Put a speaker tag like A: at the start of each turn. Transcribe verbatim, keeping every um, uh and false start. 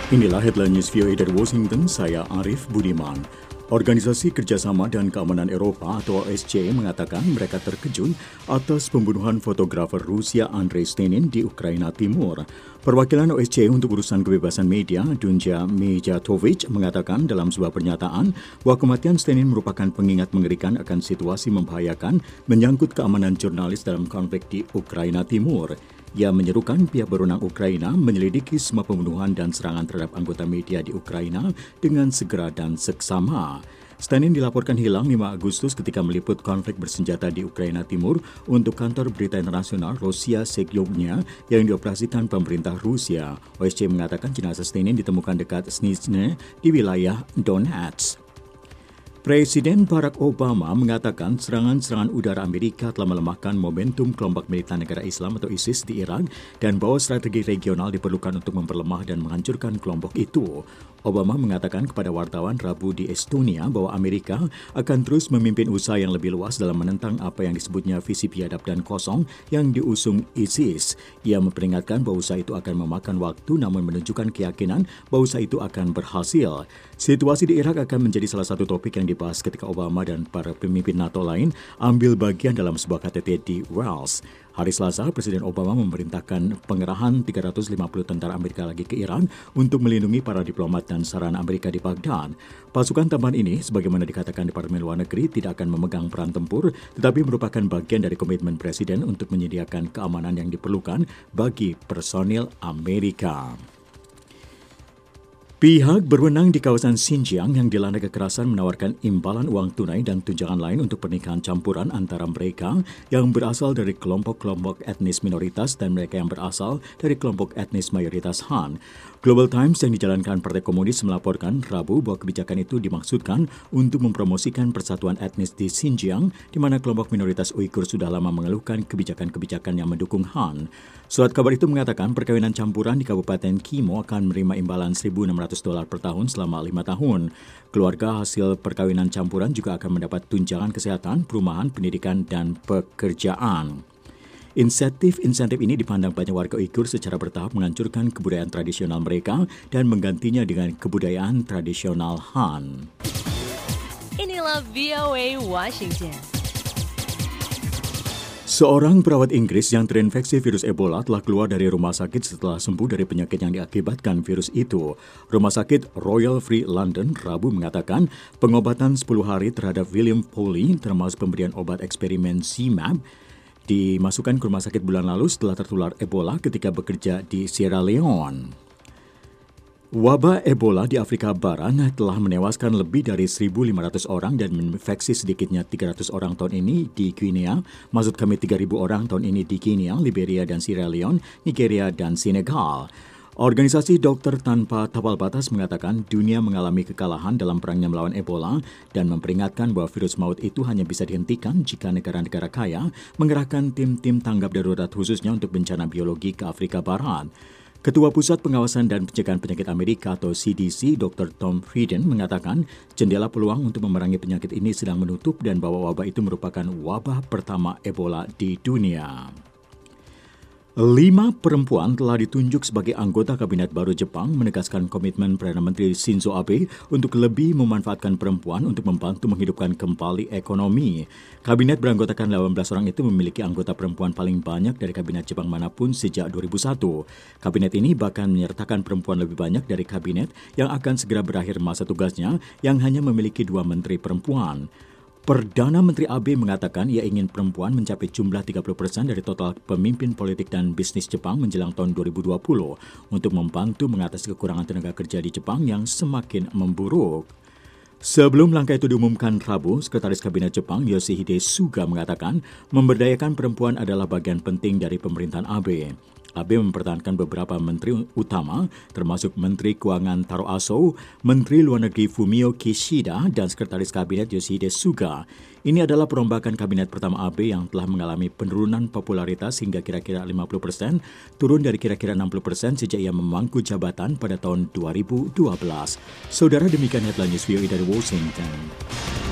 A: Inilah headline news V O A dari Washington, saya Arif Budiman. Organisasi Kerjasama dan Keamanan Eropa atau O S C E mengatakan mereka terkejut atas pembunuhan fotografer Rusia Andrei Stenin di Ukraina Timur. Perwakilan O S C E untuk urusan kebebasan media, Dunja Mijatovic, mengatakan dalam sebuah pernyataan bahwa kematian Stenin merupakan pengingat mengerikan akan situasi membahayakan menyangkut keamanan jurnalis dalam konflik di Ukraina Timur. Ia menyerukan pihak berwenang Ukraina menyelidiki semua pembunuhan dan serangan terhadap anggota media di Ukraina dengan segera dan seksama. Stenin dilaporkan hilang lima Agustus ketika meliput konflik bersenjata di Ukraina Timur untuk kantor berita internasional Rosia Sekyognya yang dioperasikan pemerintah Rusia. O S C E mengatakan jenazah Stenin ditemukan dekat Snizhne di wilayah Donetsk. Presiden Barack Obama mengatakan serangan-serangan udara Amerika telah melemahkan momentum kelompok militan negara Islam atau ISIS di Irak dan bahwa strategi regional diperlukan untuk memperlemah dan menghancurkan kelompok itu. Obama mengatakan kepada wartawan Rabu di Estonia bahwa Amerika akan terus memimpin usaha yang lebih luas dalam menentang apa yang disebutnya visi biadab dan kosong yang diusung ISIS. Ia memperingatkan bahwa usaha itu akan memakan waktu namun menunjukkan keyakinan bahwa usaha itu akan berhasil. Situasi di Irak akan menjadi salah satu topik yang dibahas ketika Obama dan para pemimpin NATO lain ambil bagian dalam sebuah K T T di Wales. Hari Selasa, Presiden Obama memerintahkan pengerahan tiga ratus lima puluh tentara Amerika lagi ke Iran untuk melindungi para diplomat dan sarana Amerika di Baghdad. Pasukan tambahan ini, sebagaimana dikatakan Departemen Luar Negeri, tidak akan memegang peran tempur, tetapi merupakan bagian dari komitmen Presiden untuk menyediakan keamanan yang diperlukan bagi personil Amerika. Pihak berwenang di kawasan Xinjiang yang dilanda kekerasan menawarkan imbalan uang tunai dan tunjangan lain untuk pernikahan campuran antara mereka yang berasal dari kelompok-kelompok etnis minoritas dan mereka yang berasal dari kelompok etnis mayoritas Han. Global Times yang dijalankan Partai Komunis melaporkan Rabu bahwa kebijakan itu dimaksudkan untuk mempromosikan persatuan etnis di Xinjiang, di mana kelompok minoritas Uighur sudah lama mengeluhkan kebijakan-kebijakan yang mendukung Han. Surat kabar itu mengatakan perkawinan campuran di Kabupaten Kimo akan menerima imbalan seribu enam ratus dolar per tahun selama lima tahun. Keluarga hasil perkawinan campuran juga akan mendapat tunjangan kesehatan, perumahan, pendidikan, dan pekerjaan. Insentif-insentif ini dipandang banyak warga Uighur secara bertahap menghancurkan kebudayaan tradisional mereka dan menggantinya dengan kebudayaan tradisional Han.
B: Inilah V O A Washington.
A: Seorang perawat Inggris yang terinfeksi virus Ebola telah keluar dari rumah sakit setelah sembuh dari penyakit yang diakibatkan virus itu. Rumah sakit Royal Free London Rabu mengatakan pengobatan sepuluh hari terhadap William Foley termasuk pemberian obat eksperimen C M A B dimasukkan ke rumah sakit bulan lalu setelah tertular Ebola ketika bekerja di Sierra Leone. Wabah Ebola di Afrika Barat telah menewaskan lebih dari seribu lima ratus orang dan menginfeksi sedikitnya tiga ratus orang tahun ini di Guinea, maksud kami tiga ribu orang tahun ini di Guinea, Liberia dan Sierra Leone, Nigeria dan Senegal. Organisasi Dokter Tanpa Tapal Batas mengatakan dunia mengalami kekalahan dalam perangnya melawan Ebola dan memperingatkan bahwa virus maut itu hanya bisa dihentikan jika negara-negara kaya mengerahkan tim-tim tanggap darurat khususnya untuk bencana biologi ke Afrika Barat. Ketua Pusat Pengawasan dan Pencegahan Penyakit Amerika atau C D C, Doktor Tom Frieden mengatakan jendela peluang untuk memerangi penyakit ini sedang menutup dan bahwa wabah itu merupakan wabah pertama Ebola di dunia. Lima perempuan telah ditunjuk sebagai anggota Kabinet baru Jepang menegaskan komitmen Perdana Menteri Shinzo Abe untuk lebih memanfaatkan perempuan untuk membantu menghidupkan kembali ekonomi. Kabinet beranggotakan delapan belas orang itu memiliki anggota perempuan paling banyak dari kabinet Jepang manapun sejak dua ribu satu. Kabinet ini bahkan menyertakan perempuan lebih banyak dari kabinet yang akan segera berakhir masa tugasnya yang hanya memiliki dua menteri perempuan. Perdana Menteri Abe mengatakan ia ingin perempuan mencapai jumlah tiga puluh persen dari total pemimpin politik dan bisnis Jepang menjelang tahun dua ribu dua puluh untuk membantu mengatasi kekurangan tenaga kerja di Jepang yang semakin memburuk. Sebelum langkah itu diumumkan Rabu, Sekretaris Kabinet Jepang Yoshihide Suga mengatakan memberdayakan perempuan adalah bagian penting dari pemerintahan Abe. Abe mempertahankan beberapa menteri utama, termasuk Menteri Keuangan Taro Aso, Menteri Luar Negeri Fumio Kishida, dan Sekretaris Kabinet Yoshihide Suga. Ini adalah perombakan kabinet pertama Abe yang telah mengalami penurunan popularitas hingga kira-kira lima puluh persen, turun dari kira-kira enam puluh persen sejak ia memangku jabatan pada tahun dua ribu dua belas. Saudara, demikian headline news V O A dari Washington.